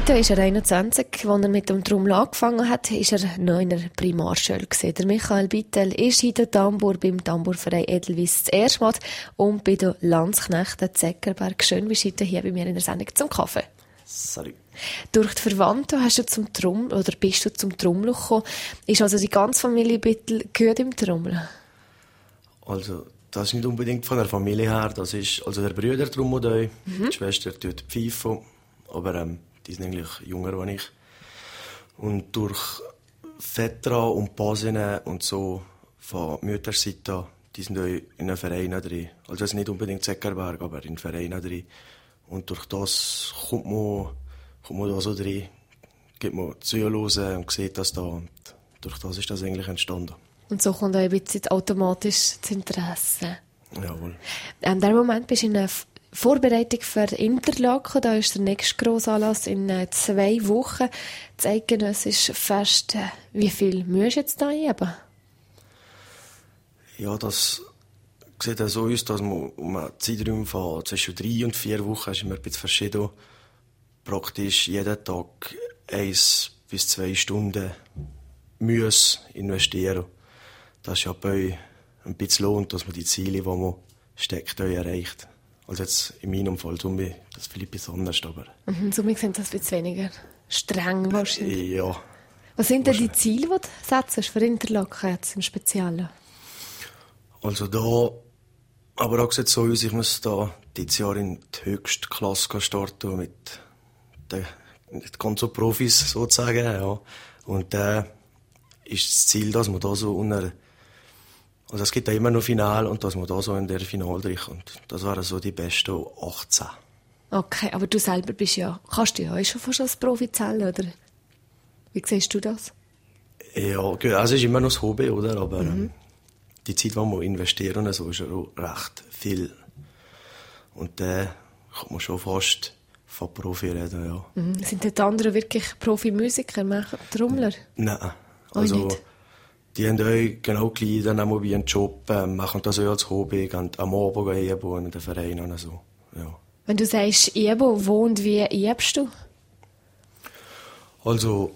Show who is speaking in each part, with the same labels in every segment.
Speaker 1: Vito ist er 21. Als er mit dem Trommel angefangen hat, war er noch in der Primarschule. Der Michael Bittel ist in der Tambour beim Tambourverein Edelweiss zu Erschmatt und bei den Landsknechten Zeggerberg. Schön, bist du hier bei mir in der Sendung zum Kaffee.
Speaker 2: Salut.
Speaker 1: Durch die Verwandten bist du zum Trommel gekommen. Ist also die ganze Familie Bittel gehört im Trommel?
Speaker 2: Also, das ist nicht unbedingt von der Familie her. Das ist, also der Bruder trommelt, die Schwester tut pfeifen, aber die sind eigentlich jünger als ich. Und durch Väter und Basinnen und so von Mütterseite, die sind auch in einem Verein drin. Also es ist nicht unbedingt Zeggerberg, aber in Vereinen drin. Und durch das kommt man da so drin, geht man zuhören und sieht das da. Und durch das ist das eigentlich entstanden.
Speaker 1: Und so kommt auch ein bisschen automatisch das Interesse.
Speaker 2: Jawohl.
Speaker 1: In diesem Moment bist du in einer Vorbereitung für Interlaken. Da ist der nächste grosse Anlass in 2 Wochen. Das eidgenössische Fest. Wie viel musst du jetzt da eben?
Speaker 2: Ja, das sieht so aus, dass man um einen Zeitraum von zwischen 3 und 4 Wochen ist immer ein bisschen verschieden. Praktisch jeden Tag 1 bis 2 Stunden muss investieren. Das ist ja bei ein bisschen lohnt, dass man die Ziele, die man steckt, auch erreicht. Also jetzt in meinem Fall, das ist vielleicht etwas anders, aber...
Speaker 1: Somit sind das ein bisschen weniger streng wahrscheinlich.
Speaker 2: Ja.
Speaker 1: Was sind denn die Ziele, die du setzt für Interlaken jetzt im Speziellen?
Speaker 2: Also da, aber auch sieht so aus, ich muss da dieses Jahr in die höchste Klasse starten mit den ganzen Profis sozusagen. Ja. Und ist das Ziel, dass man da so also es gibt ja immer noch Finale und dass man da so in der Finale drinkommt. Das waren so die besten 18.
Speaker 1: Okay, aber du selber kannst du ja schon fast als Profi zählen, oder? Wie siehst du das?
Speaker 2: Ja, also es ist immer noch das Hobby, oder? Aber die Zeit, die man investieren, so ist ja auch recht viel. Und dann kann man schon fast von Profi reden, ja.
Speaker 1: Sind die anderen wirklich Profimusiker, machen Trommler?
Speaker 2: Nein, also die haben auch genau gleich dann auch wie einen Job, machen das auch als Hobby, gehen am Abend üben in den Vereinen und so, ja.
Speaker 1: Wenn du sagst üben, wo und wie übst du?
Speaker 2: Also,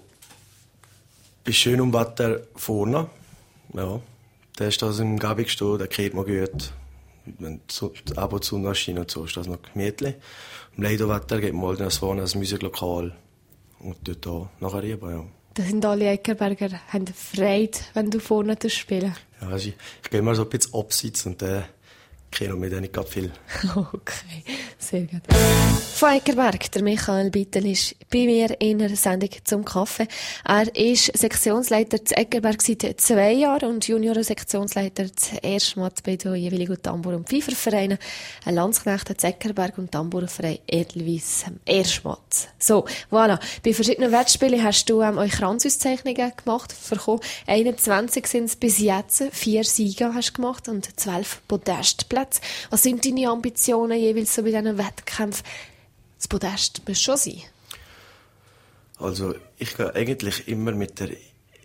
Speaker 2: bei schönem Wetter vorne, ja. Da ist das im Gabig stehen, da geht man gut. Wenn ab und zu Sonne scheint und so, ist das noch gemütlich. Im Leiderwetter geht man halt ins Musiklokal und dort da nachher rüber, ja.
Speaker 1: Da sind alle Eckerberger, haben Freude, wenn du vorne spielst.
Speaker 2: Ja, also ich gehe mal so ein bisschen abseits und dann kennen wir nicht gerade viel.
Speaker 1: Okay, sehr gut. Von Eckerberg, der Michael Bittel ist bei mir in der Sendung zum Kaffee. Er ist Sektionsleiter zu Eckerberg seit 2 Jahren und Junioren-Sektionsleiter zu Erschmatt bei den jeweiligen Tambour- und Pfeifervereinen, ein Landsknecht zu Eckerberg und Tambourverein Edelweiss Erschmatt. So, voilà. Bei verschiedenen Wettspielen hast du euch Kranzauszeichnungen gemacht, bekommen. 21 sind es bis jetzt, 4 Siege hast du gemacht und 12 Podestplätze. Was sind deine Ambitionen jeweils so bei diesen Wettkämpfen? Das Podest muss schon sein.
Speaker 2: Also ich gehe eigentlich immer mit der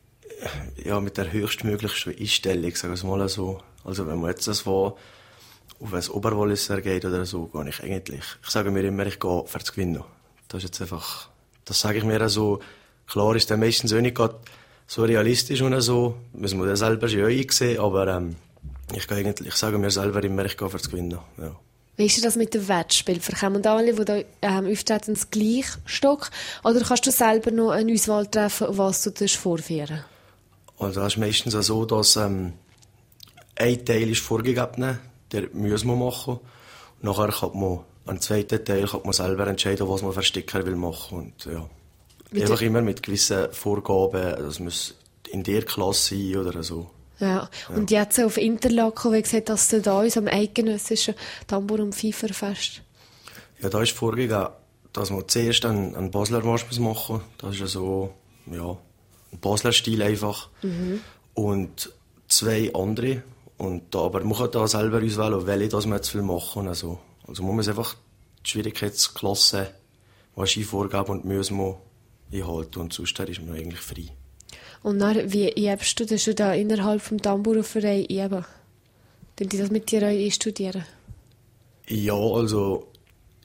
Speaker 2: höchstmöglichen Einstellung, sagen wir es mal so. Also wenn man jetzt auf ein Oberwalliser geht oder so, gehe ich eigentlich. Ich sage mir immer, ich gehe für das Gewinnen. Das ist jetzt einfach, das sage ich mir so. Klar ist der meistens auch nicht so realistisch und so, müssen wir das selber schon einsehen, aber ich sage mir selber immer, ich gehe für das Gewinnen. Ja.
Speaker 1: Wie ist das mit dem Wettspiel? Verkommen alle, die da auftreten, das gleiche Stock? Oder kannst du selber noch eine Auswahl treffen, was du vorführen?
Speaker 2: Also das ist meistens so, dass ein Teil ist vorgegeben, der muss man machen. Und nachher kann man am zweiten Teil kann man selber entscheiden, was man für Sticker will machen. Und ja, einfach immer mit gewissen Vorgaben, das muss in der Klasse sein oder so.
Speaker 1: Ja, und jetzt auf Interlaken, wie sieht das denn da aus, am eidgenössischen Tambour- und Pfeiferfest?
Speaker 2: Ja, da ist vorgegeben, dass man zuerst einen Basler Marsch machen muss. Das ist ja so, ja, ein Basler Stil einfach. Und 2 andere. Aber man kann da selber auswählen, welche das man jetzt machen will. Also man muss einfach die Schwierigkeitsklasse, was vorgeben und muss man einhalten. Und sonst ist man eigentlich frei.
Speaker 1: Und dann, wie übst du? Dass du da innerhalb des Tambourvereins üben? Können die das mit dir einstudieren?
Speaker 2: Ja, also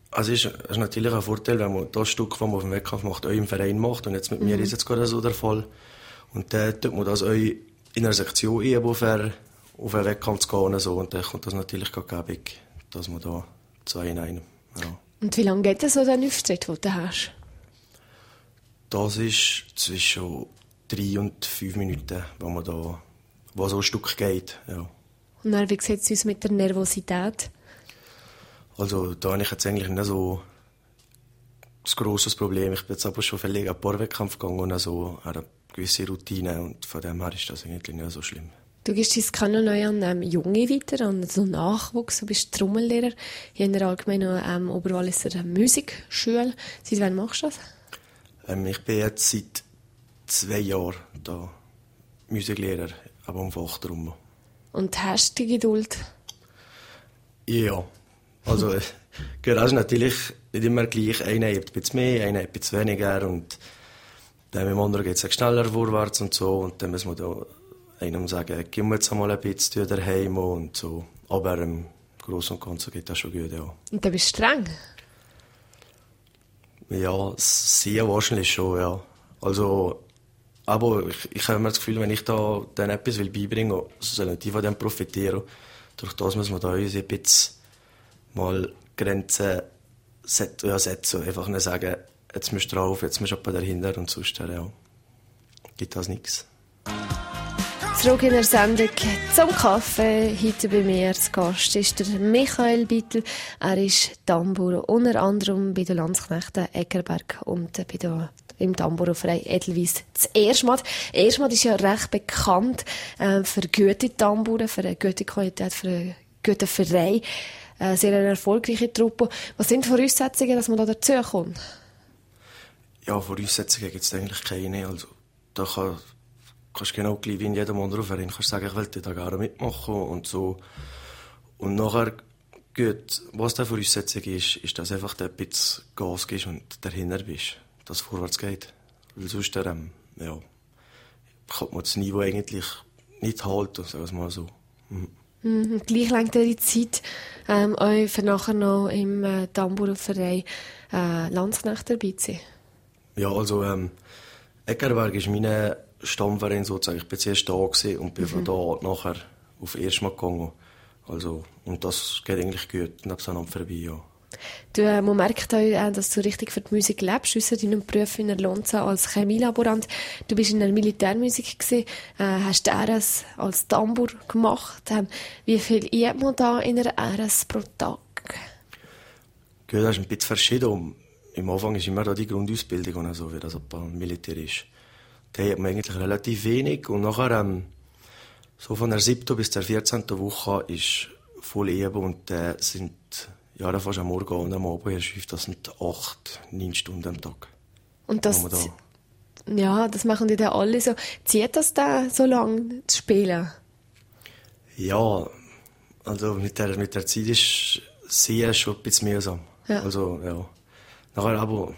Speaker 2: Also es ist natürlich ein Vorteil, wenn man das Stück, das man auf dem Wettkampf macht, auch im Verein macht. Und jetzt mit mir ist jetzt gerade so der Fall. Und dann tut man das auch in einer Sektion üben, auf einen Wettkampf zu gehen. Und so. Und dann kommt das natürlich gäbig, dass man da 2 in einem. Ja.
Speaker 1: Und wie lange geht so der Auftritt, den du hast?
Speaker 2: Das ist zwischen 3 und 5 Minuten, wo so ein Stück geht. Ja.
Speaker 1: Und dann, wie sieht es uns mit der Nervosität?
Speaker 2: Also da habe ich jetzt eigentlich nicht so ein grosses Problem. Ich bin jetzt aber schon ein paar Wettkämpfe gegangen und so eine gewisse Routine. Und von dem her ist das eigentlich nicht so schlimm.
Speaker 1: Du gibst dein Können neu an Junge weiter, an so Nachwuchs. Du bist Trommellehrer hier in der allgemeinen Oberwalliser Musikschule. Seit wann machst du das?
Speaker 2: Ich bin jetzt seit 2 Jahren da Musiklehrer, aber am Fach drum.
Speaker 1: Und hast du die Geduld?
Speaker 2: Ja. Also, das ist natürlich nicht immer gleich. Einer hebt ein bisschen mehr, einer hebt ein bisschen weniger. Und dann mit dem anderen geht es schneller vorwärts und so. Und dann muss man da einem sagen, gib mir jetzt einmal ein bisschen daheim und so. Aber im Großen und Ganzen geht das schon gut, ja.
Speaker 1: Und du bist streng?
Speaker 2: Ja, sehr wahrscheinlich schon, ja. Also, aber ich habe immer das Gefühl, wenn ich da denen etwas beibringen will, sollen die von dem profitieren. Durch das muss man da uns ein bisschen mal Grenzen setzen. Einfach nicht sagen, jetzt musst du drauf, jetzt musst du jemand dahinter und sonst ja, gibt das nichts.
Speaker 1: Zurück in der Sendung zum Kaffee. Heute bei mir zu Gast ist der Michael Bittel. Er ist Tambour, unter anderem bei den Landsknechten Eggerberg und im Tambourverein Edelweiss zu Erschmatt. Erschmatt ist ja recht bekannt für gute Tambouren, für eine gute Qualität, für einen guten Verein. Sehr eine erfolgreiche Truppe. Was sind die Voraussetzungen, dass man da dazukommt?
Speaker 2: Ja, Voraussetzungen gibt es eigentlich keine. Also, da kannst du genau gleich wie in jedem anderen Verein kannst sagen, ich will da gerne mitmachen und so. Und nachher, gut, was da Voraussetzung ist, dass einfach ein bisschen Gas gibst und dahinter bist, dass es vorwärts geht. Weil sonst, ja, kann man das Niveau eigentlich nicht halten, sagen wir es mal so.
Speaker 1: Gleich langt die Zeit, euch für nachher noch im Tambourverein Landsknecht dabei zu sein?
Speaker 2: Ja, also Eggerberg ist mein Stammverein sozusagen. Ich bin zuerst da und bin von da nachher auf Erschmatt gegangen. Also, und das geht eigentlich gut, nebeneinander vorbei, ja.
Speaker 1: Man merkt auch, dass du richtig für die Musik lebst, ausser deinem Beruf in der Lonza als Chemielaborant. Du bist in der Militärmusik gewesen, hast die RS als Tambour gemacht. Wie viel übt man da in einer RS pro Tag?
Speaker 2: Gut, das ist ein bisschen verschieden. Im Anfang ist immer da die Grundausbildung und so, wie das beim Militär ist. Da hat man eigentlich relativ wenig und nachher so von der 7. bis zur 14. Woche ist voll Üben und sind ja, fast am Morgen und am Abend erst 5, das sind 8-9 Stunden am Tag.
Speaker 1: Und das machen die dann alle so. Zieht das da so lange zu spielen?
Speaker 2: Ja, also mit der Zeit ist sehr schon ein bisschen mühsam. Ja. Also, ja. Nachher aber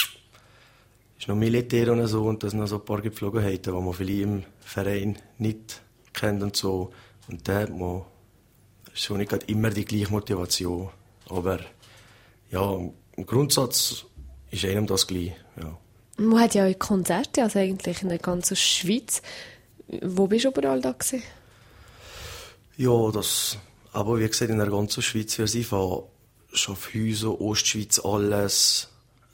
Speaker 2: ist noch Militär und so und das sind noch so ein paar Gepflogenheiten, die man vielleicht im Verein nicht kennt und so. Und da hat man schon nicht immer die gleiche Motivation. Aber ja, im Grundsatz ist einem das gleich. Ja.
Speaker 1: Man hat ja auch Konzerte, also eigentlich in der ganzen Schweiz. Wo bist du überall da gewesen?
Speaker 2: Ja, aber wie gesagt, in der ganzen Schweiz, wir sind von Schaffhausen, Ostschweiz, alles,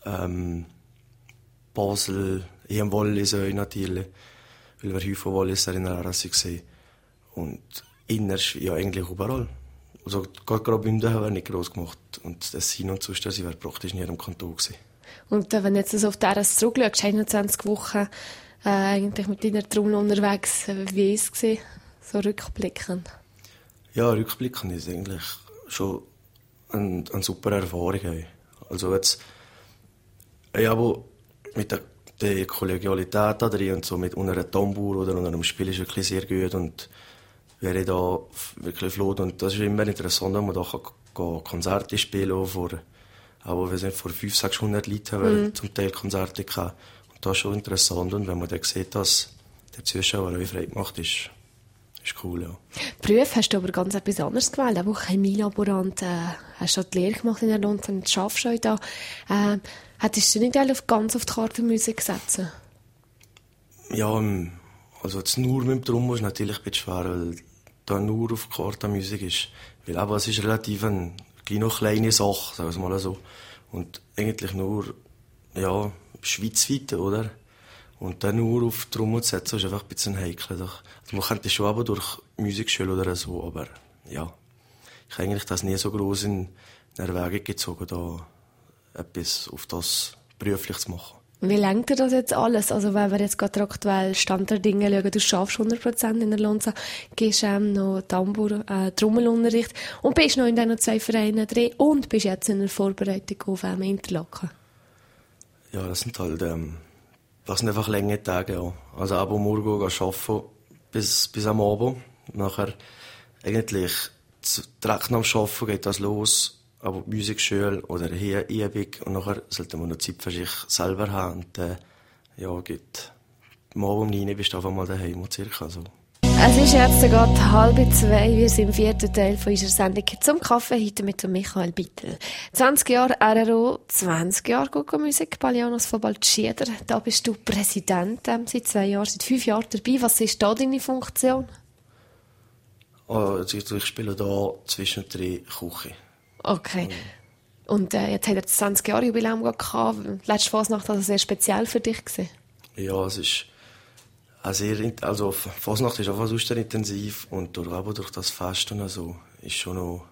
Speaker 2: Basel, hier im Wallis natürlich, weil wir häufig Walliser in der RS gesehen. Und ja, eigentlich überall. Also gerade Graubünden haben wir nicht gross gemacht. Und das Sin und sonst, sie wäre praktisch in jedem Kanton gewesen. Und
Speaker 1: wenn du jetzt auf die RS zurückschaust, 21 Wochen eigentlich mit deiner Trommel unterwegs, wie war es gewesen, so rückblickend?
Speaker 2: Ja, rückblickend ist eigentlich schon eine super Erfahrung. Also jetzt, ja, aber mit der Kollegialität da drin und so, mit unter einem Tambour oder unter einem Spiel ist wirklich sehr gut und wäre da wirklich flott. Und das ist immer interessant, wenn man da Konzerte spielen kann. Aber wir sind vor 500-600 Leuten haben wir zum Teil Konzerte gehabt. Und das ist schon interessant. Und wenn man dann sieht, dass der Zuschauer auch Freude macht, ist ist cool, ja.
Speaker 1: Beruf hast du aber ganz etwas anderes gewählt, auch Chemielaborant, hast du die Lehre gemacht in der London, du arbeitest auch da. Hättest du nicht ganz auf die Karte Musik gesetzt?
Speaker 2: Ja, also jetzt nur mit dem Drum ist natürlich ein bisschen schwer, weil da nur auf die Karte Musik ist. Weil aber es ist relativ eine kleine Sache, sagen wir mal so. Und eigentlich nur, ja, schweizweit, oder? Und dann nur auf Drum zu setzen, ist einfach ein bisschen heikel. Also man könnte schon aber durch Musikschule oder so, aber ja. Ich habe eigentlich das nie so gross in Erwägung gezogen, da etwas auf das beruflich zu machen.
Speaker 1: Wie lenkt dir das jetzt alles? Also wenn wir jetzt gerade aktuell Stand der Dinge schauen, du schaffst 100% in der Lonza, gehst noch Tambour, Trommelunterricht und bist noch in diesen 2 Vereinen drin und bist jetzt in der Vorbereitung auf Interlaken.
Speaker 2: Ja, das sind halt das sind einfach lange Tage. Ja. Also ab morgen arbeiten bis am Abend. Nachher eigentlich direkt nach dem Arbeiten geht das los. Aber Musikschule oder hier Übung und nachher sollte man noch Zeit für sich selber haben. Und ja, geht morgen um 9 Uhr bist du einfach mal daheim, circa so.
Speaker 1: Es ist jetzt gerade 1:30. Wir sind im 4. Teil von unserer Sendung «Zum Kaffee», heute mit Michael Bittel. 20 Jahre RRO, 20 Jahre Gucco-Musik, Paljanos von Baltschieder. Da bist du Präsident seit 2 Jahren, seit 5 Jahren dabei. Was ist da deine Funktion?
Speaker 2: Also ich spiele da zwischen 3 Küchen.
Speaker 1: Okay. Und jetzt hat er das 20 Jahre Jubiläum gehabt. Letzte Fasnacht war das sehr speziell für dich gewesen.
Speaker 2: Ja, es ist also Fasnacht ist einfach sonst intensiv und durch das Fest und so ist schon noch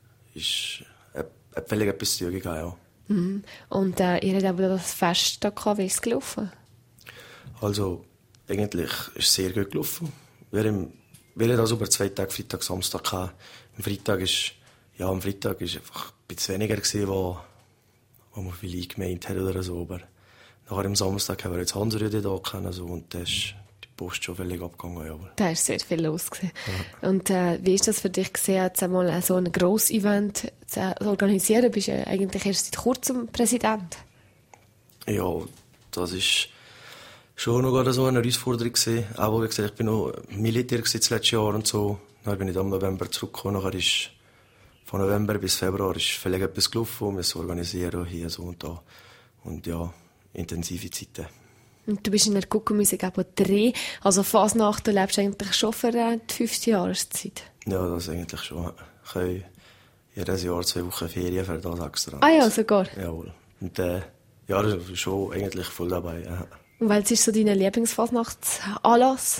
Speaker 2: völlig etwas zu tun, ja.
Speaker 1: Mhm. Und ihr habt aber das Fest da gehabt. Wie ist es gelaufen?
Speaker 2: Also eigentlich ist es sehr gut gelaufen. Wir haben das über 2 Tage, Freitag, Samstag gehabt. Am Freitag ist einfach ein bisschen weniger gewesen, wo man vielleicht gemeint hat oder so. Aber nachher am Samstag haben wir jetzt Hans-Rüdi da kennen, so, und da ist die Post schon völlig abgegangen. Ja.
Speaker 1: Da war sehr viel los. Ja. Und wie ist das für dich gewesen, jetzt einmal so ein grosses Event zu organisieren? Du bist ja eigentlich erst seit kurzem Präsident.
Speaker 2: Ja, das ist schon noch so eine Herausforderung gewesen. Auch wie gesagt, ich bin noch Militär das letzte Jahr und so. Dann bin ich im November zurückgekommen. Nachher ist von November bis Februar ist völlig etwas gelaufen. Wir müssen organisieren hier so und da. Und ja, intensive Zeiten.
Speaker 1: Und du bist in der Gucco-Musik aber 3. Also Fasnacht, du lebst eigentlich schon für die 5. Jahreszeit. Ja,
Speaker 2: das eigentlich schon. Ich habe jedes Jahr 2 Wochen Ferien für das extra.
Speaker 1: Ah ja, sogar?
Speaker 2: Jawohl. Und ja, das ist schon eigentlich voll dabei. Ja.
Speaker 1: Und welches ist so dein Lieblingsfasnachtsanlass?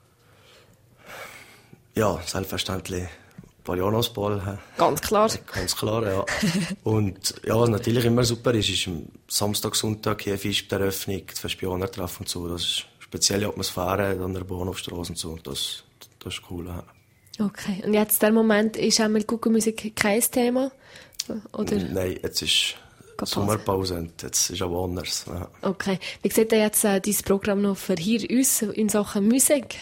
Speaker 2: Ja, selbstverständlich Paljanosball.
Speaker 1: Ganz klar.
Speaker 2: Ganz klar, ja. Und ja, was natürlich immer super ist am Samstag, Sonntag hier Fisch der Eröffnung, das Spionertreffen und so. Das ist eine spezielle Atmosphäre an der Bahnhofstrasse und so. Und das ist cool. Ja.
Speaker 1: Okay. Und jetzt der Moment, ist einmal Gucco-Musik kein Thema? Oder?
Speaker 2: Nein, jetzt ist Sommerpause und jetzt ist aber anders. Ja.
Speaker 1: Okay. Wie sieht denn jetzt dein Programm noch für hier uns in Sachen Musik?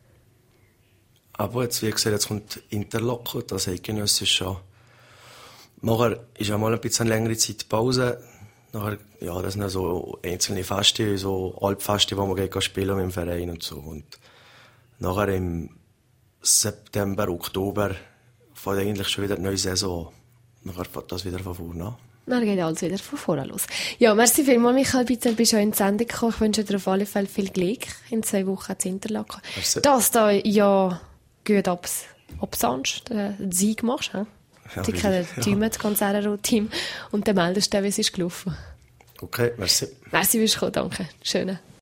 Speaker 2: Aber jetzt, wie gesagt, jetzt kommt Interlaken, das Eidgenössische. Nachher ist auch mal ein bisschen längere Zeit Pause. Nachher, ja, das sind so einzelne Feste, so Alpfeste, wo man spielen mit dem Verein und so. Und nachher im September, Oktober fängt eigentlich schon wieder eine neue Saison an. Nachher fängt das wieder von vorne an.
Speaker 1: Dann geht alles wieder von vorne los. Ja, merci vielmals, Michael Bittel, bist schon in die Sendung gekommen. Ich wünsche dir auf alle Fälle viel Glück in 2 Wochen zu Interlaken.
Speaker 2: Merci.
Speaker 1: Dass da ja gut sonst den Sieg machst. Ja, die kennen das Team, das Konzertteam. Und dann meldest du, wie es ist gelaufen.
Speaker 2: Okay, merci.
Speaker 1: Merci, bist du gekommen, danke. Schöne.